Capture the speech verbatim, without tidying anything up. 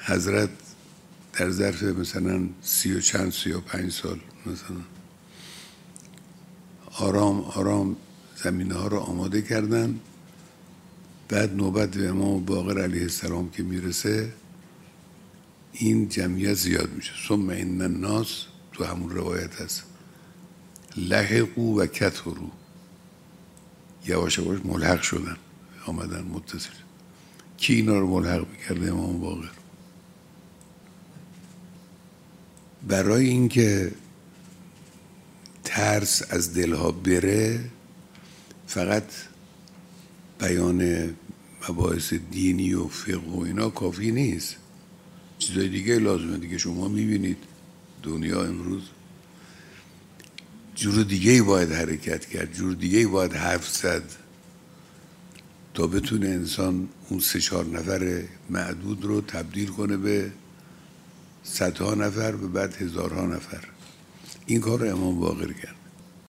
حضرت در ظرف مثلا سی و چند سی و پنج سال مثلا آرام آرام زمینه ها رو آماده کردن. بعد نوبت به امام باقر علیه السلام که میرسه این جمعیت زیاد میشه. ثم ان الناس، تو همون روایت هست، لحقوا و کثروا، یواش یواش ملحق شدن، آمدن متصل. کی اینا رو ملحق میکرده؟ امام باقر. برای اینکه ترس از دلها بره فقط بیان مباحث دینی و فقه و اینا کافی نیست، چیزای دیگه لازمه دیگه. شما میبینید دنیا امروز جور دیگه ای باید حرکت کرد، جور دیگه ای باید حرف زد تا بتونه انسان اون سه چهار نفر معدود رو تبدیل کنه به صدها نفر و بعد هزارها نفر. این کار رو امام باقر کرد.